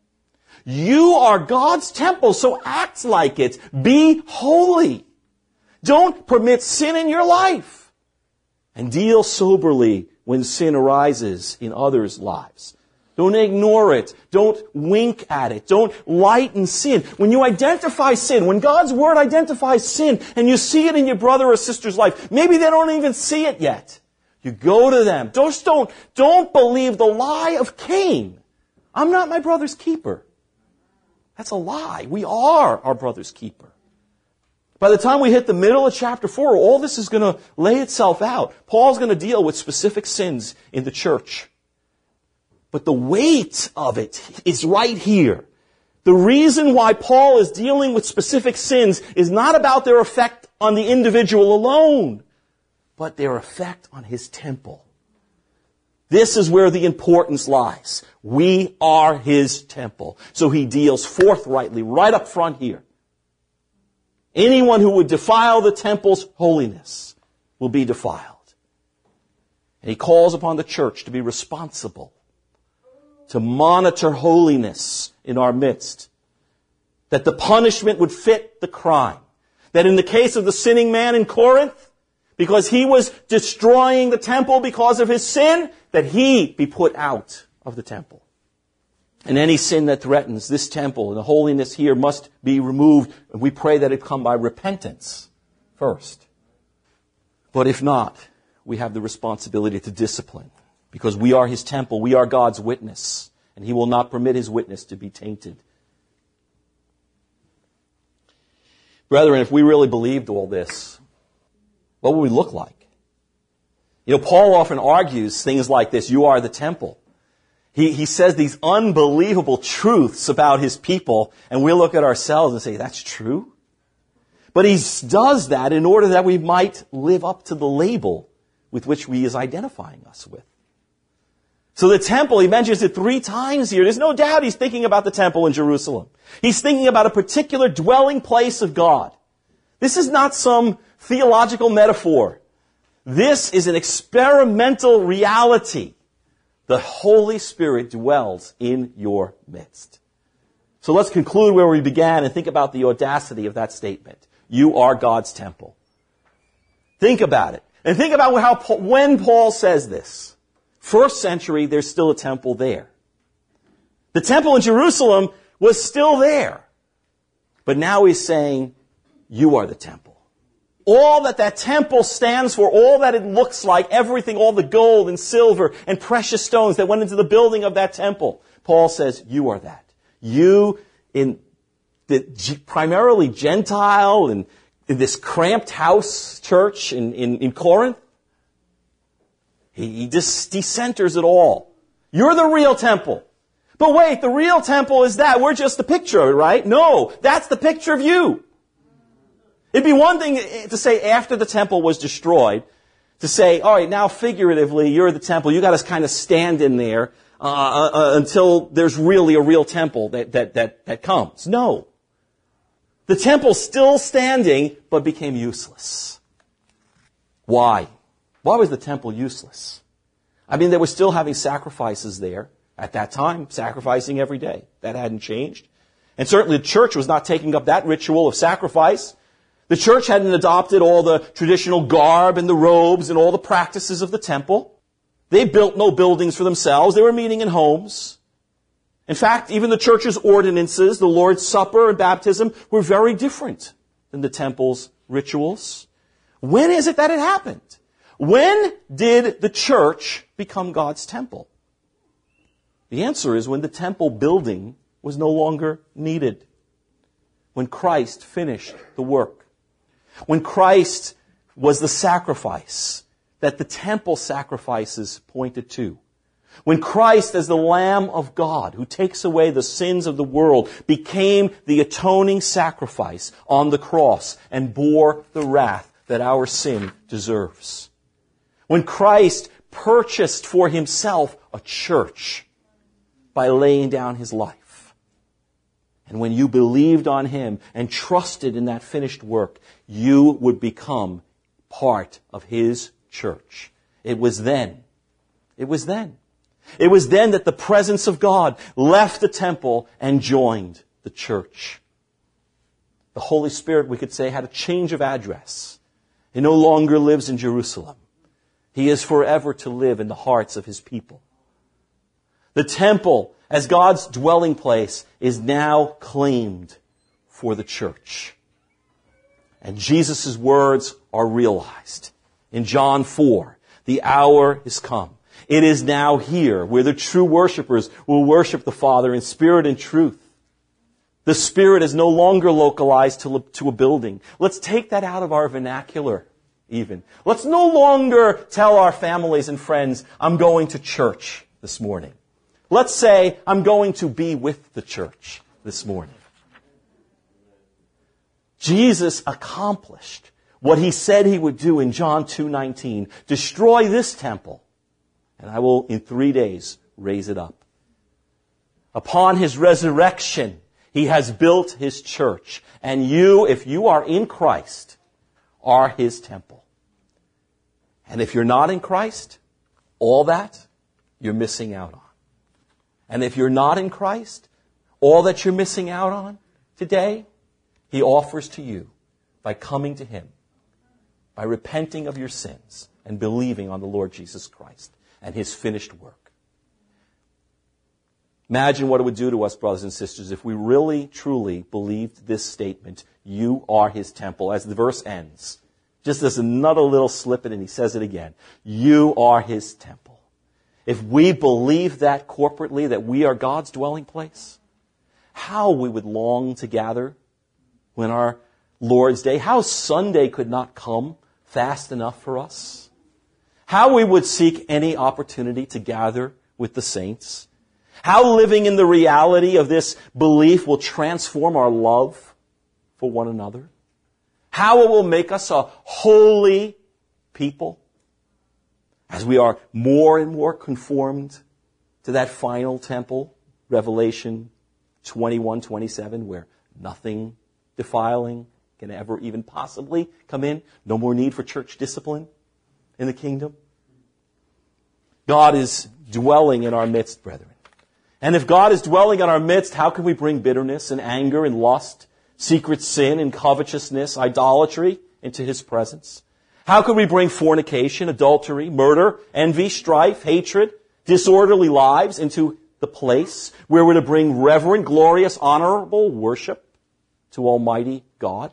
You are God's temple, so act like it. Be holy. Don't permit sin in your life. And deal soberly when sin arises in others' lives. Don't ignore it. Don't wink at it. Don't lighten sin. When you identify sin, when God's Word identifies sin, and you see it in your brother or sister's life, maybe they don't even see it yet. You go to them. Don't believe the lie of Cain. I'm not my brother's keeper. That's a lie. We are our brother's keeper. By the time we hit the middle of chapter 4, all this is going to lay itself out. Paul's going to deal with specific sins in the church. But the weight of it is right here. The reason why Paul is dealing with specific sins is not about their effect on the individual alone, but their effect on his temple. This is where the importance lies. We are his temple. So he deals forthrightly, right up front here. Anyone who would defile the temple's holiness will be defiled. And he calls upon the church to be responsible, to monitor holiness in our midst. That the punishment would fit the crime. That in the case of the sinning man in Corinth, because he was destroying the temple because of his sin, that he be put out of the temple. And any sin that threatens this temple and the holiness here must be removed. And we pray that it come by repentance first. But if not, we have the responsibility to discipline. Because we are his temple, we are God's witness, and he will not permit his witness to be tainted. Brethren, if we really believed all this, what would we look like? You know, Paul often argues things like this, you are the temple. He says these unbelievable truths about his people, and we look at ourselves and say, that's true? But he does that in order that we might live up to the label with which he is identifying us with. So the temple, he mentions it 3 times here. There's no doubt he's thinking about the temple in Jerusalem. He's thinking about a particular dwelling place of God. This is not some theological metaphor. This is an experimental reality. The Holy Spirit dwells in your midst. So let's conclude where we began and think about the audacity of that statement. You are God's temple. Think about it. And think about when Paul says this. First century, there's still a temple there. The temple in Jerusalem was still there. But now he's saying, you are the temple. all that that temple stands for, all that it looks like, everything, all the gold and silver and precious stones that went into the building of that temple. Paul says, you are that. You, in the primarily Gentile and in this cramped house church in Corinth, he just decenters it all. You're the real temple. But wait, the real temple is that. We're just the picture of it, right? No, that's the picture of you. It'd be one thing to say after the temple was destroyed, to say, all right, now figuratively, you're the temple. You got to kind of stand in there until there's really a real temple that comes. No. The temple's still standing, but became useless. Why? Why was the temple useless? I mean, they were still having sacrifices there at that time, sacrificing every day. That hadn't changed. And certainly the church was not taking up that ritual of sacrifice. The church hadn't adopted all the traditional garb and the robes and all the practices of the temple. They built no buildings for themselves. They were meeting in homes. In fact, even the church's ordinances, the Lord's Supper and baptism, were very different than the temple's rituals. When is it that it happened? When did the church become God's temple? The answer is when the temple building was no longer needed. When Christ finished the work. When Christ was the sacrifice that the temple sacrifices pointed to. When Christ, as the Lamb of God, who takes away the sins of the world, became the atoning sacrifice on the cross and bore the wrath that our sin deserves. When Christ purchased for himself a church by laying down his life. And when you believed on him and trusted in that finished work, you would become part of his church. It was then that the presence of God left the temple and joined the church. The Holy Spirit, we could say, had a change of address. He no longer lives in Jerusalem. He is forever to live in the hearts of his people. The temple, as God's dwelling place, is now claimed for the church. And Jesus' words are realized. In John 4, the hour is come. It is now here where the true worshipers will worship the Father in spirit and truth. The Spirit is no longer localized to a building. Let's take that out of our vernacular, even. Let's no longer tell our families and friends, I'm going to church this morning. Let's say, I'm going to be with the church this morning. Jesus accomplished what he said he would do in John 2:19. Destroy this temple, and I will in 3 days raise it up. Upon his resurrection, he has built his church. And you, if you are in Christ, are his temple. And if you're not in Christ, all that you're missing out on. And if you're not in Christ, all that you're missing out on today, he offers to you by coming to him, by repenting of your sins and believing on the Lord Jesus Christ and his finished work. Imagine what it would do to us, brothers and sisters, if we really, truly believed this statement, you are his temple, as the verse ends. Just as another little slip in, and he says it again. You are his temple. If we believe that corporately, that we are God's dwelling place, how we would long to gather when our Lord's Day, how Sunday could not come fast enough for us, how we would seek any opportunity to gather with the saints, how living in the reality of this belief will transform our love for one another, how it will make us a holy people as we are more and more conformed to that final temple, Revelation 21:27, where nothing defiling can ever even possibly come in. No more need for church discipline in the kingdom. God is dwelling in our midst, brethren. And if God is dwelling in our midst, how can we bring bitterness and anger and lust, secret sin and covetousness, idolatry into his presence? How could we bring fornication, adultery, murder, envy, strife, hatred, disorderly lives into the place where we're to bring reverent, glorious, honorable worship to Almighty God?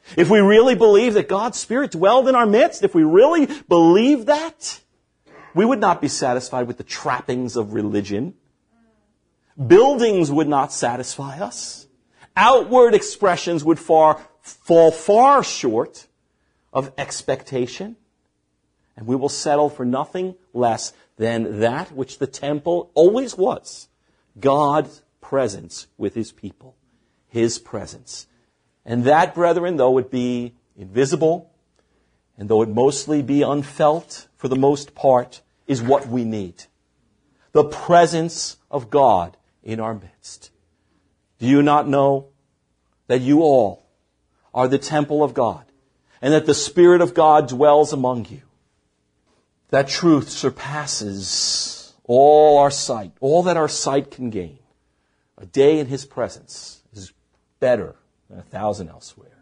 If we really believe that God's Spirit dwelled in our midst, if we really believe that, we would not be satisfied with the trappings of religion. Buildings would not satisfy us. Outward expressions would fall far short of expectation. And we will settle for nothing less than that which the temple always was. God's presence with His people. His presence. And that, brethren, though it be invisible, and though it mostly be unfelt for the most part, is what we need. The presence of God in our midst. Do you not know that you all are the temple of God, and that the Spirit of God dwells among you? That truth surpasses all our sight, all that our sight can gain. A day in His presence is better than 1,000 elsewhere.